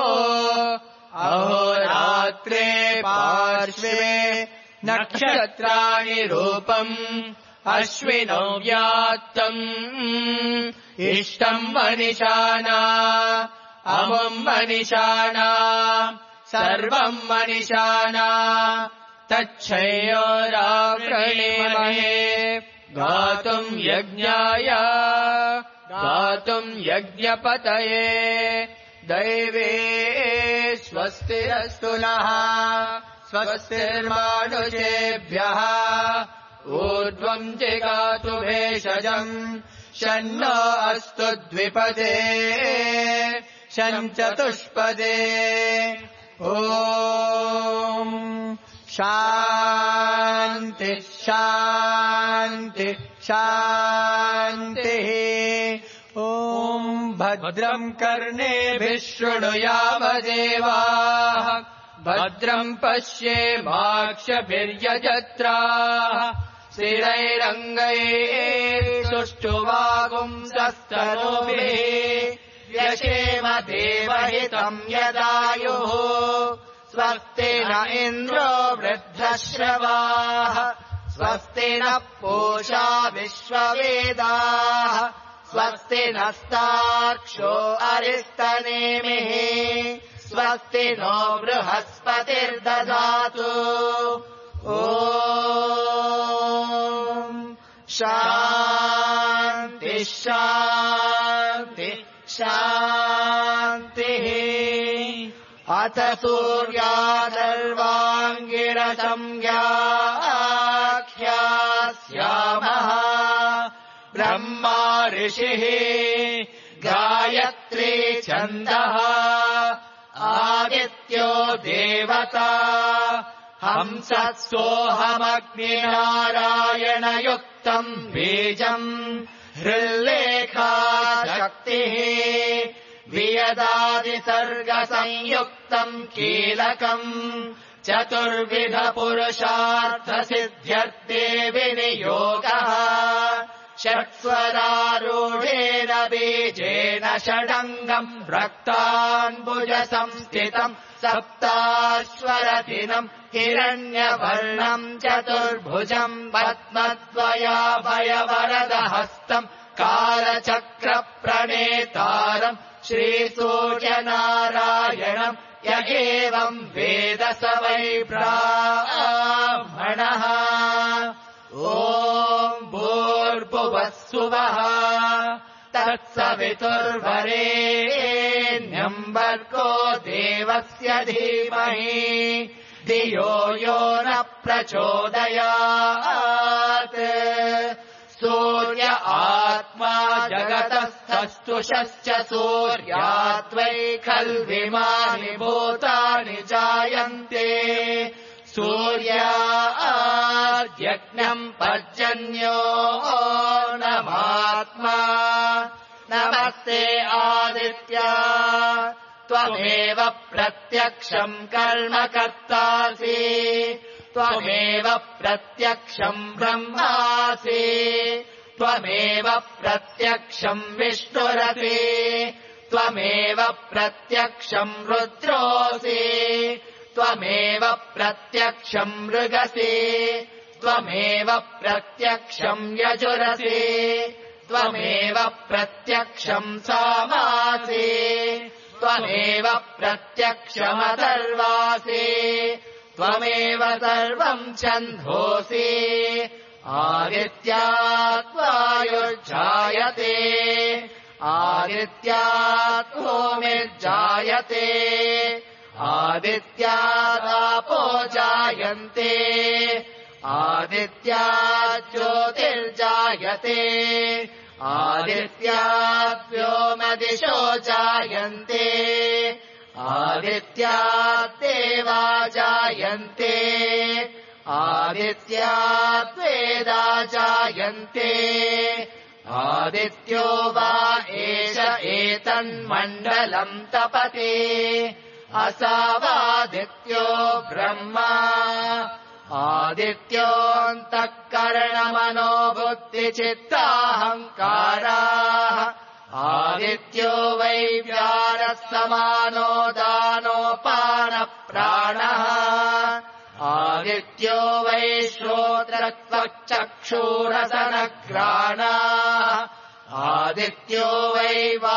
अहोरात्रे पार्श्वे नक्षत्राणि रूपम् अश्विनौ व्यात्तम् इष्टम् मनिषाणा अमुम् मनिषाणा सर्वम् मनिषाणा तच्छयोरावृणीमहे गातुम् यज्ञाय गातुम् यज्ञपतये दैवे स्वस्तिरस्तु नः स्वस्तिर्मानुषेभ्यः ऊर्ध्वम् जिगातु भेषजम् शन्नो अस्तु द्विपदे शञ्चतुष्पदे ॐ शान्ति शान्ति शान्तिः ॐ भद्रम् कर्णेभिः शृणुयाम देवाः भद्रम् पश्येमाक्षभिर्यजत्राः स्थिरैरङ्गैः सुष्ठुवागुंसस्तनूभिः व्यशेम देवहितम् यदायुः स्वस्ति न इन्द्रो वृद्धश्रवाः स्वस्ति नः पूषा विश्ववेदाः स्वस्ति नस्तार्क्ष्यो अरिस्तनेमिः स्वस्ति नो बृहस्पतिर्दधातु ॐ शान्ति शान्ति शान्तिः अथ सूर्यादर्वाङ्गिरसंज्ञाख्यास्यामः ब्रह्मा ऋषिः गायत्री छन्दः आदित्यो देवता हंसः सोऽहमग्निनारायणयुक्तम् बीजम् हृल्लेखा शक्तिः वियदादिसर्गसंयुक्तम् कीलकम् चतुर्विधपुरुषार्थसिद्ध्यर्थे विनियोगः षट्स्वरारूढेन बीजम् द्विजेन षडङ्गम् रक्ताम्बुजसंस्थितम् सप्ताश्वरथिनम् हिरण्यवर्णम् चतुर्भुजम् पद्मद्वयाभयवरदहस्तम् कालचक्रप्रणेतारम् श्रीसूर्यनारायणम् य एवम् वेद स वै ब्राह्मणः। ॐ भूर्भुवस्सुवः तत्सवितुर्वरेण्यम् भर्गो देवस्य धीमहि धियो यो न प्रचोदयात्। सूर्य आत्मा जगतस्तस्तुषश्च सूर्याद्वै खल्विमानि भूतानि जायन्ते। सूर्याद्यज्ञम् पर्जन्यो नमात्मा नमस्ते आदित्या त्वमेव प्रत्यक्षम् कर्म कर्तासि त्वमेव प्रत्यक्षम् ब्रह्मासि त्वमेव प्रत्यक्षम् विष्णुरसि त्वमेव प्रत्यक्षम् रुद्रोऽसि त्वमेव प्रत्यक्षम् मृगसि त्वमेव प्रत्यक्षम् यजुरसि त्वमेव प्रत्यक्षम् सामासि त्वमेव प्रत्यक्षमथर्वासि त्वमेव सर्वम् छन्दोऽसि आदित्यात् वायुर्जायते आदित्यात् भूमिर्जायते आदित्यादापो जायन्ते आदित्यात् ज्योतिर्जायते आदित्यात् व्योमदिशो जायन्ते आदित्यात् देवा जायन्ते आदित्यात् वेदा जायन्ते आदित्यो वा एष एतन्मण्डलम् तपति असावादित्यो ब्रह्मा आदित्योऽन्तःकरणमनो बुद्धिचित्ताहङ्काराः आदित्यो वै व्यारः समानो दानोपानप्राणः आदित्यो वै श्रोत्रत्वक्चक्षुरसनघ्राणाः आदित्यो वै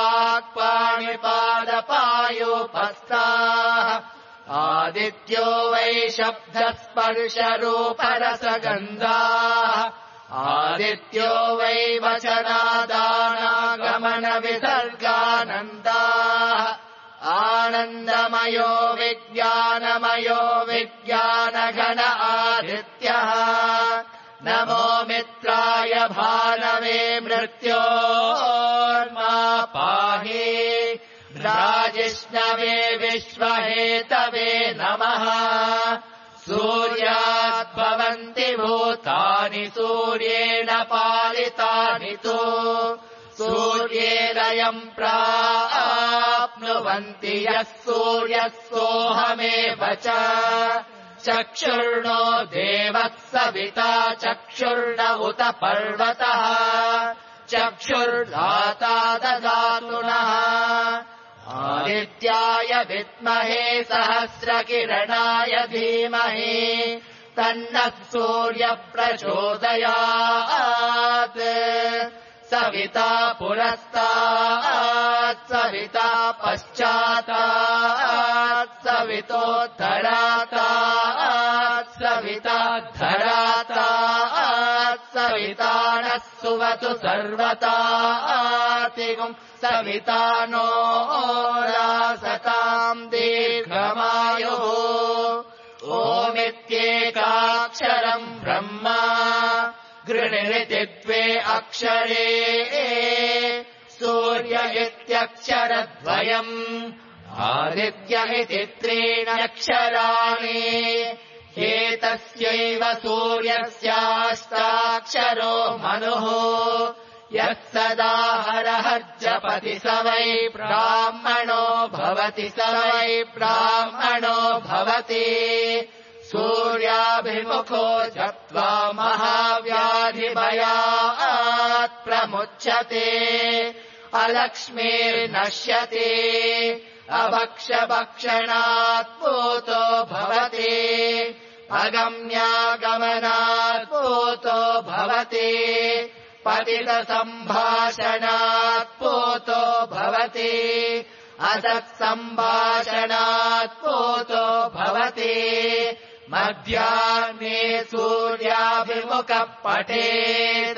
वाक्पाणिपादपायोपस्थाः आदित्यो वै शब्दस्पर्शरूपरसगन्धाः आदित्यो वै वचनादानागमनविसर्गानन्दाः आनन्दमयो विज्ञानमयो विज्ञानघन आदित्यः नमो मित्राय भानवे मृत्योर्मा पाहि राजिष्णवे विश्वहेतवे नमः सूर्यात् भवन्ति भूतानि सूर्येण पालितानि तु सूर्येदयम् प्राप्नुवन्ति यः सूर्यः सोऽहमेव च चक्षुर्नो देवः सविता चक्षुर्न उत पर्वतः चक्षुर्दाता ददातु नः आदित्याय विद्महे सहस्रकिरणाय धीमहि तन्नः सूर्यः प्रचोदयात् सविता पुरस्तात् सविता पश्चातात् सवितोत्तरातात् सविता धरातात् सविता नः सुवतु सर्वतातिगुम् सविता नो रासताम् दीर्घमायुः ओमित्येकाक्षरम् ब्रह्मा गृणिरिति द्वे अक्षरे सूर्य इत्यक्षरद्वयम् आदित्य इति त्रीणि अक्षराणि एतस्यैव सूर्यस्याष्टाक्षरो मनुः यः सदा हरहर्जपति स वै ब्राह्मणो भवति स वै ब्राह्मणो भवति सूर्याभिमुखो जप्त्वा महाव्याधिभयात् प्रमुच्यते अलक्ष्मीर्नश्यति अभक्षभक्षणात् पूतो भवति अगम्यागमनात् पूतो भवति पतितसम्भाषणात् पूतो भवति असत्सम्भाषणात् पूतो भवति मध्याह्ने सूर्याभिमुखः पठेत्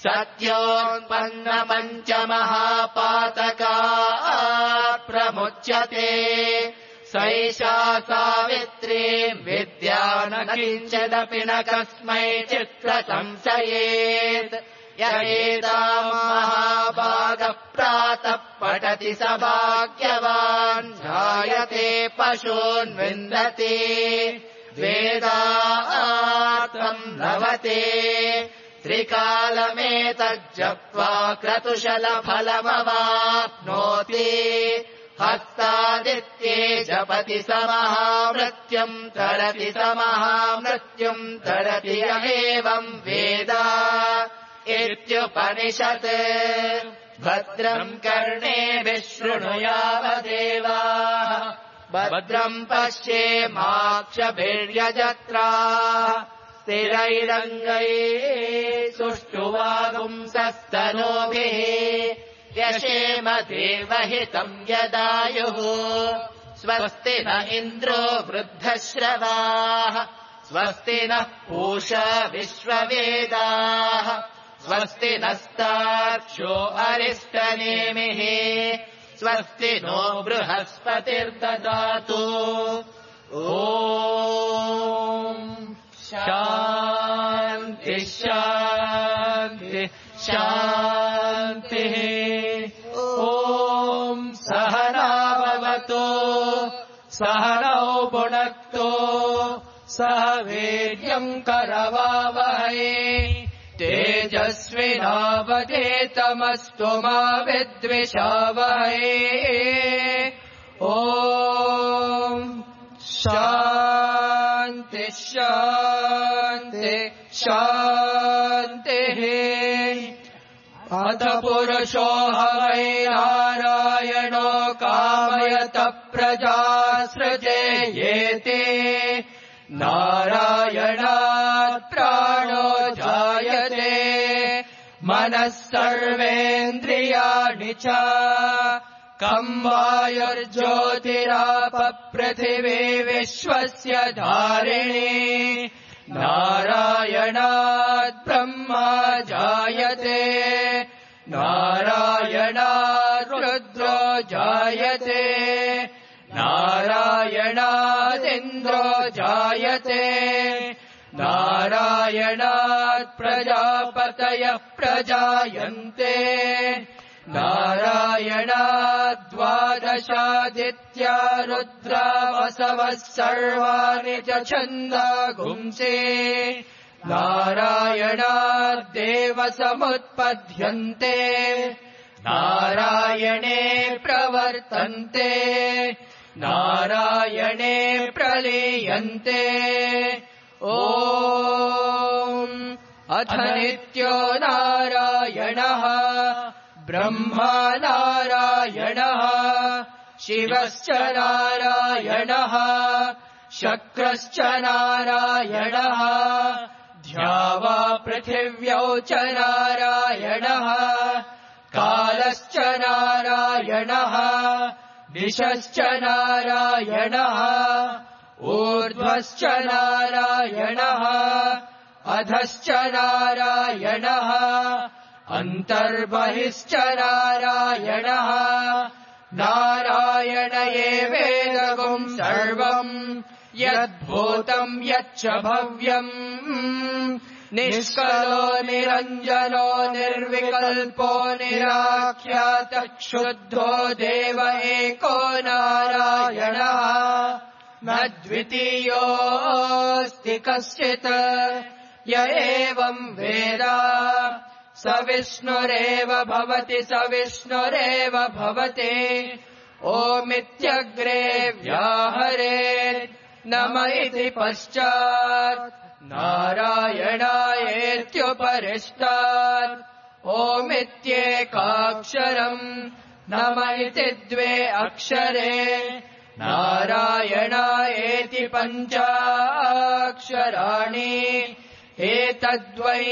सत्योत्पन्नपञ्चमहापातकात् प्रमुच्यते सैषा सावित्री विद्या न किञ्चिदपि न कस्मैचित् प्रशंसयेत् य एताम् महाभागः प्रातः पठति स भाग्यवान् जायते पशून् विन्दति वेदार्थम् लभते त्रिकालमेतज्जप्त्वा क्रतुशलफलमवाप्नोति हस्तादित्ये जपति स महामृत्युम् तरति स महामृत्युम् तरति य एवम् वेद इत्युपनिषत् भद्रम् कर्णेभिः शृणुयावदेवाः भद्रम् पश्येमाक्षभिर्यजत्राः स्थिरैरङ्गैः सुष्ठुवागुंसस्तनूभिः यशेम देवहितम् यदायुः स्वस्ति न इन्द्रो वृद्धश्रवाः स्वस्ति नः पूषा विश्ववेदाः स्वस्ति नस्तार्क्ष्यो अरिष्टनेमिः स्वस्ति नो बृहस्पतिर्ददातु ॐ शान्ति शान्ति शान्तिः ॐ सहना भवतु सहनौ भुनक्तु सह वीर्यम् करवावहै तेजस्विनावधीतमस्तु मा विद्विषावहै ॐ शान्ति शान्ति शान्तिः अथ पुरुषो हवै नारायणो कामयतः प्रजासृजेयेति नारायणात् प्राणो जायते मनः सर्वेन्द्रियाणि च कम् वायुर्ज्योतिरापपृथिवी विश्वस्य धारिणी नारायणात् ब्रह्मा जायते नारायणात् रुद्रो जायते नारायणादिन्द्रो जायते नारायणात् प्रजापतयः प्रजायन्ते नारायणात् द्वादशादित्या रुद्रावसवः सर्वाणि च छन्दागुंसि नारायणात् देवसमुत्पद्यन्ते नारायणे प्रवर्तन्ते नारायणे प्रलीयन्ते ॐ अथ नित्यो नारायणः ब्रह्मा नारायणः शिवश्च नारायणः शक्रश्च नारायणः ध्यावा पृथिव्यौ च नारायणः कालश्च नारायणः दिशश्च नारायणः ऊर्ध्वश्च नारायणः अधश्च नारायणः अन्तर्बहिश्च नारायणः नारायण एवेदगुम् सर्वम् यद्भूतम् यच्च भव्यम् निष्कलो निरञ्जनो निर्विकल्पो निराख्यातः शुद्धो देव एको नारायणः न द्वितीयोऽस्ति कश्चित् य एवम् वेद स विष्णुरेव भवति स विष्णुरेव भवति ओमित्यग्रे व्याहरेत् नम इति पश्चात् नारायणायेत्युपरिष्टात् ओमित्येकाक्षरम् नम इति द्वे अक्षरे नारायणायेति पञ्चाक्षराणि एतद्वै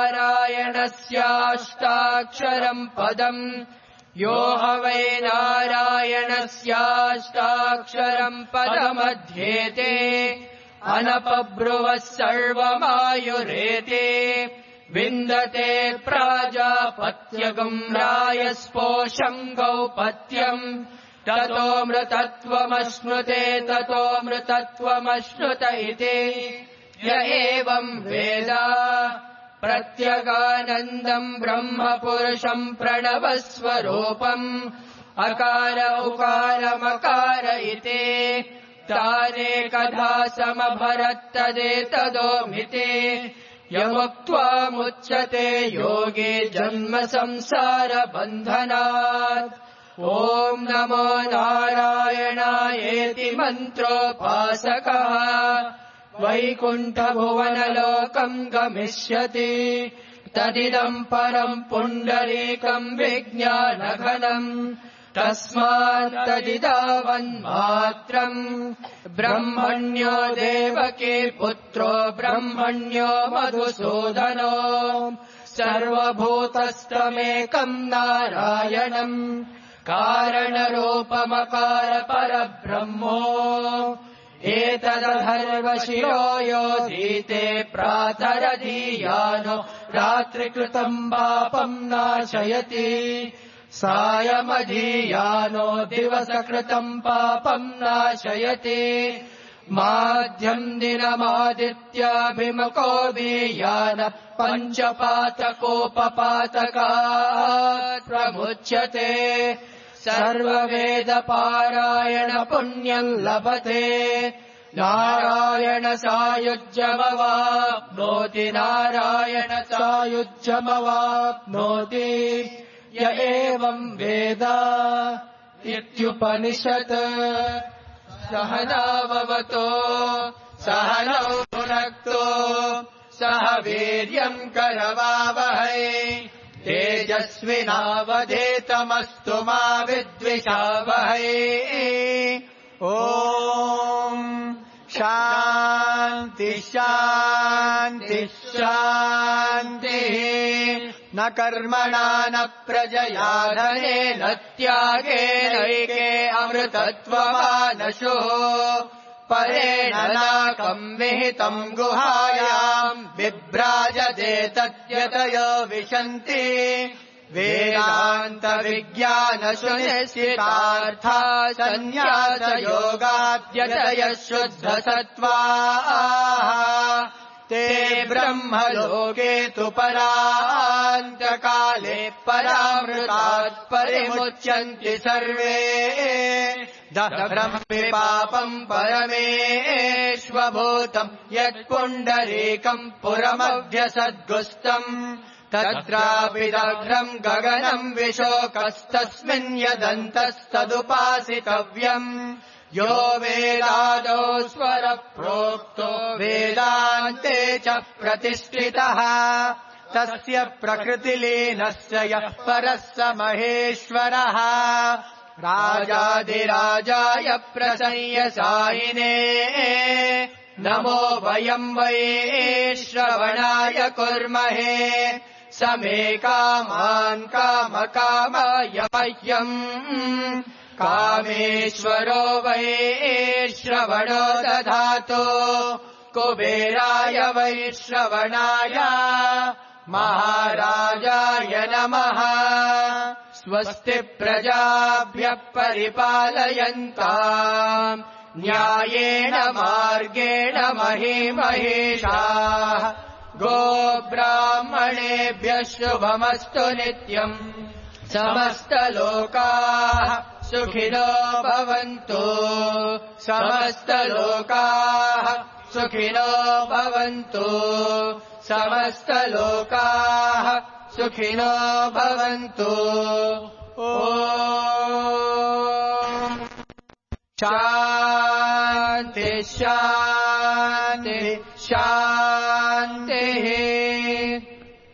नारायणस्याष्टाक्षरम् पदम् यो ह वै नारायणस्याष्टाक्षरम् पदमध्येते अनपब्रुवः सर्वमायुरेते विन्दते प्राजापत्यगम् रायस्पोषम् गौपत्यम् ततोऽमृतत्वमश्नुते ततोऽमृतत्वमश्नुत इति य एवम् वेद प्रत्यगानन्दम् ब्रह्मपुरुषम् प्रणवस्वरूपम् अकार उकारमकार इति तानेकधा समभरत्तदेतदोमिति यमुक्त्वामुच्यते योगे जन्म संसार बन्धनात् ॐ नमो नारायणायेति मन्त्रोपासकः वैकुण्ठभुवनलोकम् गमिष्यति तदिदम् परम् पुण्डरीकम् विज्ञानघनम् तस्मात् तदिदावन्मात्रम् ब्रह्मण्यो देवकी पुत्रो ब्रह्मण्यो मधुसूदनो सर्वभूतस्थमेकम् नारायणम् कारणरूपमकार परब्रह्मो एतदधर्वशिरो योधीते प्रातरधीयानो रात्रिकृतम् पापम् नाशयति सायमधीयानो दिवसकृतम् पापम् नाशयति माध्यम् दिनमादित्याभिमुखो बीयान पञ्चपातकोपपातकात् प्रमुच्यते सर्ववेदपारायण पुण्यम् लभते नारायण सायुज्यमवाप्नोति नारायण सायुज्यमवाप्नोति य एवम् वेद इत्युपनिषत् सहनाववतो सहनौ भुनक्तो सह वीर्यम् करवावहै तेजस्विनावधेतमस्तु मा विद्विषावहै ॐ शान्ति शान्ति शान्तिः न कर्मणा न प्रजया धनेन त्यागेनैके अमृतत्वमानशुः परेण नाकम् विहितम् गुहायाम् विभ्राजते तद्यतयो विशन्ति वेदान्तविज्ञानसुनिश्चितार्था सन्न्यासयोगाद्यतयः शुद्धसत्त्वाः ते ब्रह्मलोके तु परान्तकाले परामृतात् परिमुच्यन्ति सर्वे दह्रमपि पापम् परमेष्वभूतम् यत्पुण्डरीकम् पुरमभ्यसद्गुस्तम् तत्रापि दघ्रम् गगनम् विशोकस्तस्मिन् यदन्तस्तदुपासितव्यम् यो वेदादौ स्वरप्रोक्तो वेदान्ते च प्रतिष्ठितः तस्य प्रकृतिलीनस्य यः परः स महेश्वरः राजाधिराजाय प्रसंयसायिने नमो वयम् वै श्रवणाय कुर्महे समे कामान् कामकामाय मह्यम् कामेश्वरो वै श्रवणो दधातु कुबेराय वै श्रवणाय महाराजाय नमः स्वस्ति प्रजाभ्यः परिपालयन्ताम् न्यायेन मार्गेण महीमहेशाः गोब्राह्मणेभ्यः शुभमस्तु नित्यम् समस्तलोकाः सुखिनो भवन्तु समस्तलोकाः सुखिनो भवन्तु समस्तलोकाः सुखिनो भवन्तु ॐ शान्ति शान्ति शान्तिः